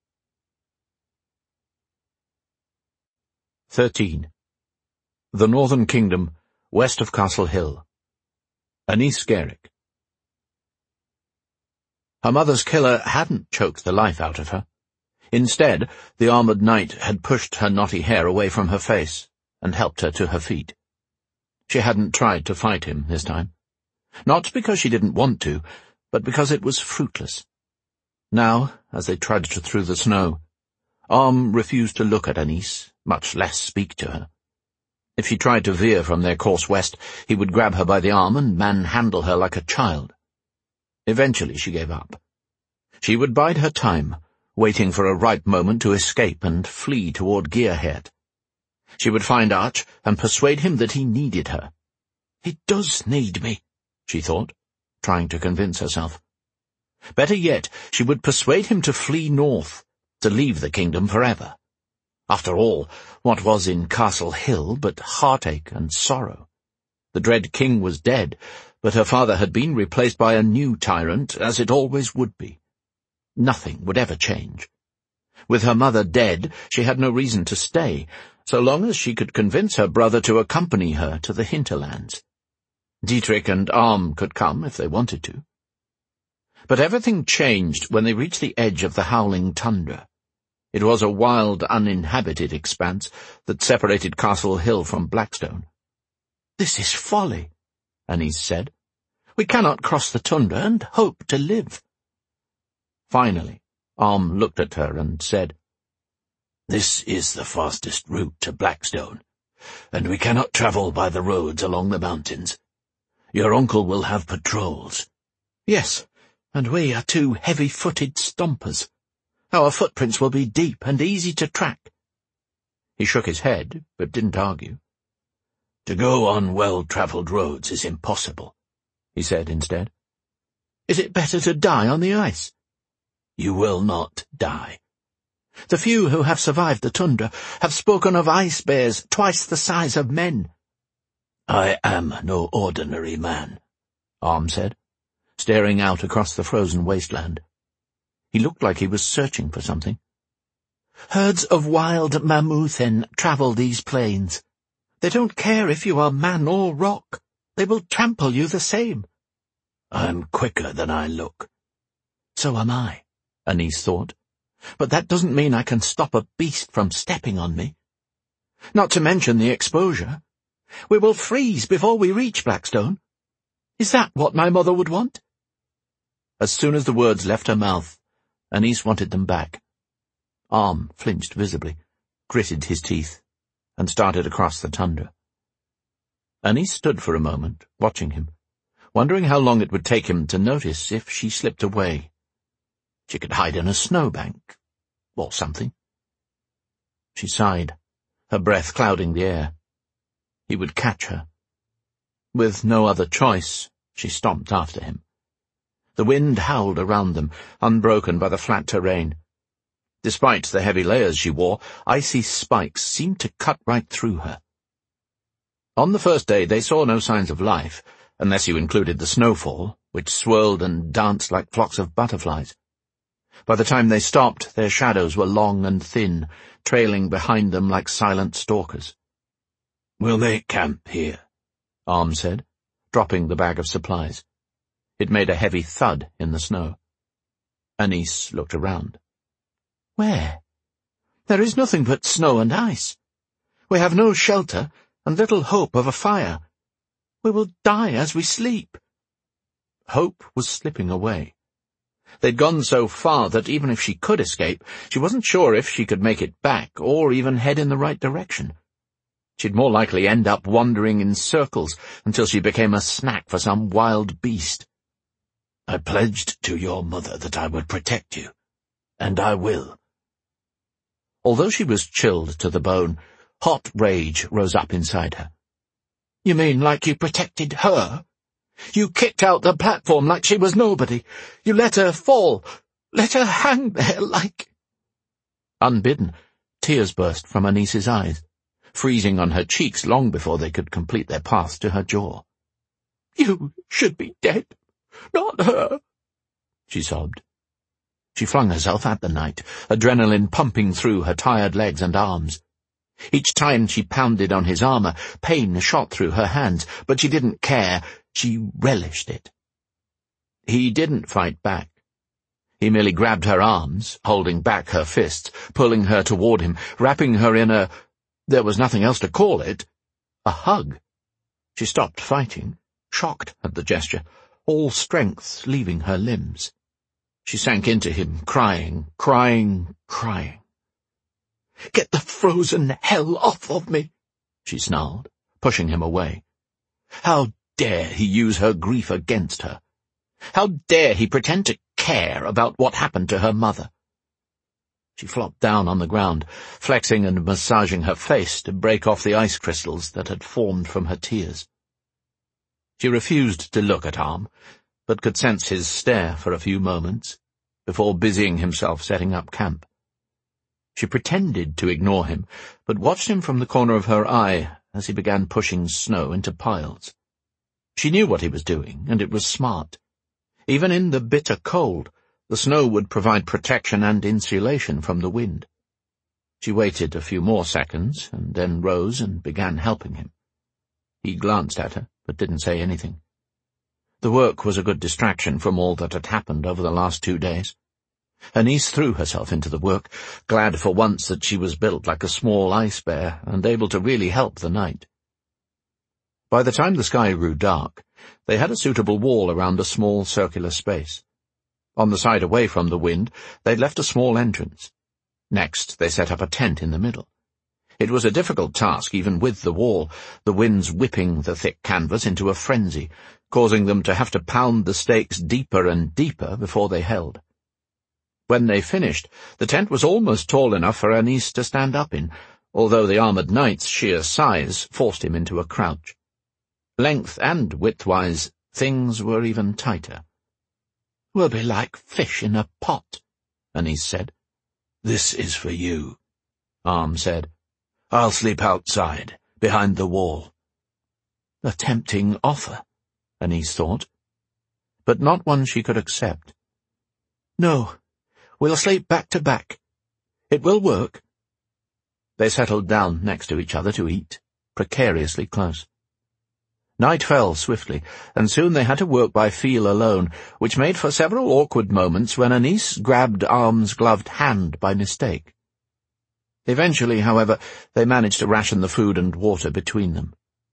13. The Northern Kingdom, west of Castle Hill. Anise Gaelic. Her mother's killer hadn't choked the life out of her. Instead, the armoured knight had pushed her knotty hair away from her face and helped her to her feet. She hadn't tried to fight him this time. Not because she didn't want to, but because it was fruitless. Now, as they trudged through the snow, Arm refused to look at Anise, much less speak to her. If she tried to veer from their course west, he would grab her by the arm and manhandle her like a child. Eventually she gave up. She would bide her time, waiting for a ripe moment to escape and flee toward Gearhead. She would find Arch and persuade him that he needed her. "He does need me," she thought, trying to convince herself. Better yet, she would persuade him to flee north, to leave the kingdom forever. After all, what was in Castle Hill but heartache and sorrow? The dread king was dead, but her father had been replaced by a new tyrant, as it always would be. Nothing would ever change. With her mother dead, she had no reason to stay, so long as she could convince her brother to accompany her to the hinterlands. Dietrich and Arm could come if they wanted to. But everything changed when they reached the edge of the howling tundra. It was a wild, uninhabited expanse that separated Castle Hill from Blackstone. "This is folly," Anise said. "We cannot cross the tundra and hope to live." Finally, Arm looked at her and said, "This is the fastest route to Blackstone, and we cannot travel by the roads along the mountains. Your uncle will have patrols." "Yes, and we are two heavy-footed stompers. Our footprints will be deep and easy to track." He shook his head, but didn't argue. "To go on well-travelled roads is impossible," he said instead. "Is it better to die on the ice?" "You will not die. The few who have survived the tundra have spoken of ice bears twice the size of men." "I am no ordinary man," Arm said, staring out across the frozen wasteland. He looked like he was searching for something. "Herds of wild mamuthen travel these plains. They don't care if you are man or rock. They will trample you the same." "I'm quicker than I look." "So am I," Anise thought. "But that doesn't mean I can stop a beast from stepping on me. Not to mention the exposure. We will freeze before we reach Blackstone. Is that what my mother would want?" As soon as the words left her mouth, Anise wanted them back. Arm flinched visibly, gritted his teeth, and started across the tundra. Anise stood for a moment, watching him, wondering how long it would take him to notice if she slipped away. She could hide in a snowbank, or something. She sighed, her breath clouding the air. He would catch her. With no other choice, she stomped after him. The wind howled around them, unbroken by the flat terrain. Despite the heavy layers she wore, icy spikes seemed to cut right through her. On the first day they saw no signs of life, unless you included the snowfall, which swirled and danced like flocks of butterflies. By the time they stopped, their shadows were long and thin, trailing behind them like silent stalkers. "We'll make camp here," Arm said, dropping the bag of supplies. It made a heavy thud in the snow. Anise looked around. "Where? There is nothing but snow and ice. We have no shelter and little hope of a fire. We will die as we sleep." Hope was slipping away. They'd gone so far that even if she could escape, she wasn't sure if she could make it back or even head in the right direction. She'd more likely end up wandering in circles until she became a snack for some wild beast. "I pledged to your mother that I would protect you, and I will." Although she was chilled to the bone, hot rage rose up inside her. "You mean like you protected her? You kicked out the platform like she was nobody. You let her fall, let her hang there like—" Unbidden, tears burst from Anise's eyes, freezing on her cheeks long before they could complete their path to her jaw. "You should be dead, not her," she sobbed. She flung herself at the knight, adrenaline pumping through her tired legs and arms. Each time she pounded on his armor, pain shot through her hands, but she didn't care. She relished it. He didn't fight back. He merely grabbed her arms, holding back her fists, pulling her toward him, wrapping her in there was nothing else to call it, a hug. She stopped fighting, shocked at the gesture, all strength leaving her limbs. She sank into him, crying. "Get the frozen hell off of me," she snarled, pushing him away. How dare he use her grief against her? How dare he pretend to care about what happened to her mother? She flopped down on the ground, flexing and massaging her face to break off the ice crystals that had formed from her tears. She refused to look at Arm, but could sense his stare for a few moments, before busying himself setting up camp. She pretended to ignore him, but watched him from the corner of her eye as he began pushing snow into piles. She knew what he was doing, and it was smart. Even in the bitter cold, the snow would provide protection and insulation from the wind. She waited a few more seconds, and then rose and began helping him. He glanced at her, but didn't say anything. The work was a good distraction from all that had happened over the last 2 days. Anise threw herself into the work, glad for once that she was built like a small ice bear and able to really help the knight. By the time the sky grew dark, they had a suitable wall around a small circular space. On the side away from the wind, they'd left a small entrance. Next, they set up a tent in the middle. It was a difficult task even with the wall, the winds whipping the thick canvas into a frenzy, causing them to have to pound the stakes deeper and deeper before they held. When they finished, the tent was almost tall enough for Anise to stand up in, although the armored knight's sheer size forced him into a crouch. Length and width-wise, things were even tighter. "We'll be like fish in a pot," Anise said. "This is for you," Arm said. "I'll sleep outside, behind the wall." A tempting offer, Anise thought, but not one she could accept. "No, we'll sleep back to back. It will work." They settled down next to each other to eat, precariously close. Night fell swiftly, and soon they had to work by feel alone, which made for several awkward moments when Anise grabbed Arm's gloved hand by mistake. Eventually, however, they managed to ration the food and water between them.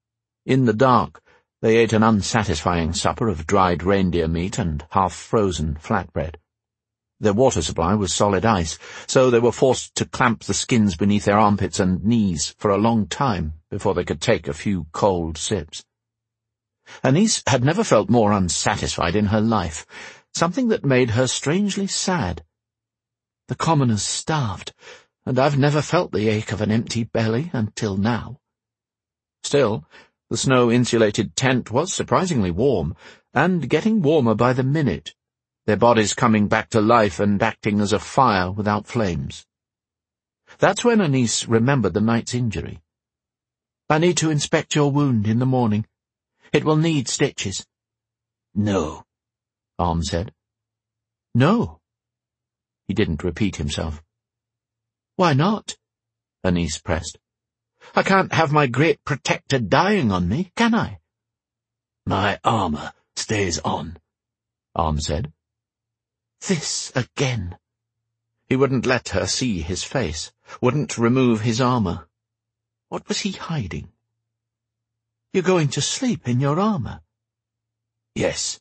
In the dark, they ate an unsatisfying supper of dried reindeer meat and half-frozen flatbread. Their water supply was solid ice, so they were forced to clamp the skins beneath their armpits and knees for a long time before they could take a few cold sips. Anise had never felt more unsatisfied in her life, something that made her strangely sad. The commoners starved, and I've never felt the ache of an empty belly until now. Still, the snow-insulated tent was surprisingly warm, and getting warmer by the minute, their bodies coming back to life and acting as a fire without flames. That's when Anise remembered the night's injury. "I need to inspect your wound in the morning. It will need stitches." "No," Arm said. "No." He didn't repeat himself. "Why not?" Anise pressed. "I can't have my great protector dying on me, can I?" "My armor stays on," Arm said. This again. He wouldn't let her see his face, wouldn't remove his armor. What was he hiding? "You're going to sleep in your armor?" "Yes."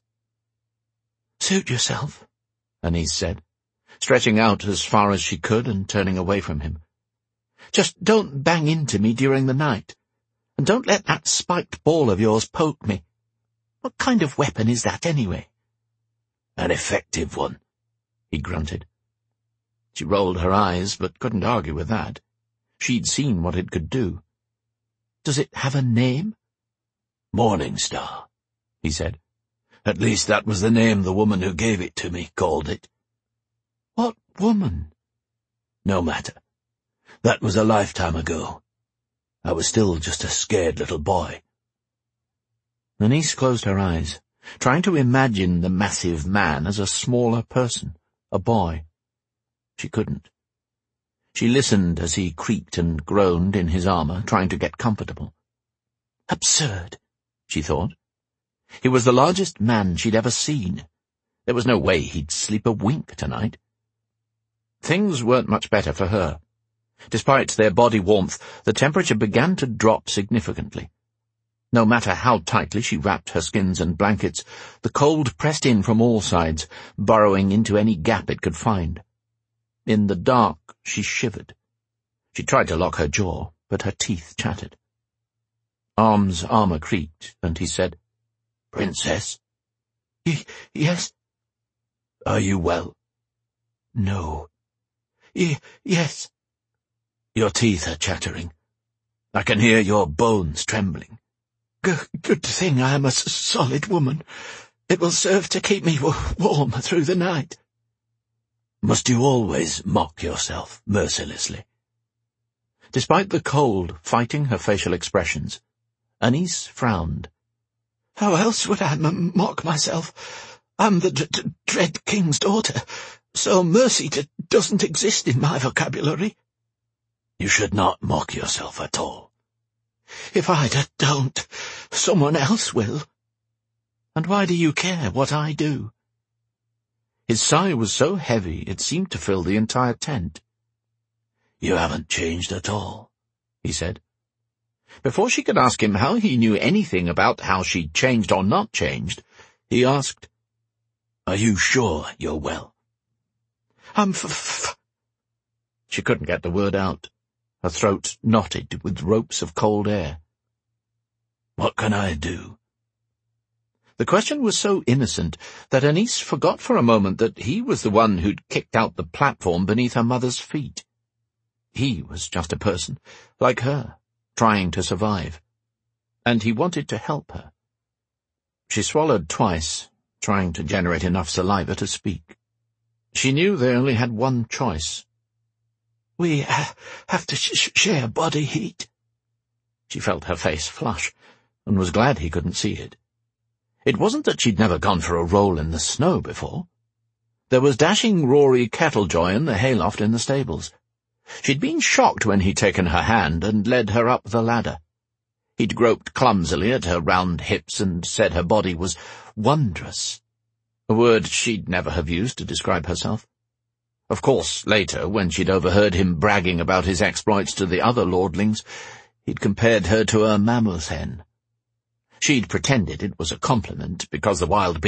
"Suit yourself," Anise said, stretching out as far as she could and turning away from him. "Just don't bang into me during the night, and don't let that spiked ball of yours poke me. What kind of weapon is that, anyway?" "An effective one," he grunted. She rolled her eyes, but couldn't argue with that. She'd seen what it could do. "Does it have a name?" "Morningstar," he said. At least that was the name the woman who gave it to me called it. What woman? No matter. That was a lifetime ago. I was still just a scared little boy. Anise closed her eyes, trying to imagine the massive man as a smaller person, a boy. She couldn't. She listened as he creaked and groaned in his armor, trying to get comfortable. Absurd, she thought. He was the largest man she'd ever seen. There was no way he'd sleep a wink tonight. Things weren't much better for her. Despite their body warmth, the temperature began to drop significantly. No matter how tightly she wrapped her skins and blankets, the cold pressed in from all sides, burrowing into any gap it could find. In the dark, she shivered. She tried to lock her jaw, but her teeth chattered. Arm's armor creaked, and he said, "Princess?" Yes." "Are you well?" "No." Yes." "Your teeth are chattering. I can hear your bones trembling." Good thing I am a solid woman. It will serve to keep me warm through the night." "Must you always mock yourself mercilessly?" Despite the cold fighting her facial expressions, Anise frowned. "How else would I mock myself? I'm the Dread King's daughter, so mercy doesn't exist in my vocabulary." "You should not mock yourself at all." "If I don't, someone else will. And why do you care what I do?" His sigh was so heavy it seemed to fill the entire tent. "You haven't changed at all," he said. Before she could ask him how he knew anything about how she'd changed or not changed, he asked, "Are you sure you're well?" "I'm She couldn't get the word out. Her throat knotted with ropes of cold air. "What can I do?" The question was so innocent that Anise forgot for a moment that he was the one who'd kicked out the platform beneath her mother's feet. He was just a person, like her, trying to survive. And he wanted to help her. She swallowed twice, trying to generate enough saliva to speak. She knew they only had one choice. "We have to share body heat." She felt her face flush, and was glad he couldn't see it. It wasn't that she'd never gone for a roll in the snow before. There was dashing Rory Kettlejoy in the hayloft in the stables. She'd been shocked when he'd taken her hand and led her up the ladder. He'd groped clumsily at her round hips and said her body was wondrous, a word she'd never have used to describe herself. Of course, later, when she'd overheard him bragging about his exploits to the other lordlings, he'd compared her to a mammoth hen. She'd pretended it was a compliment because the wild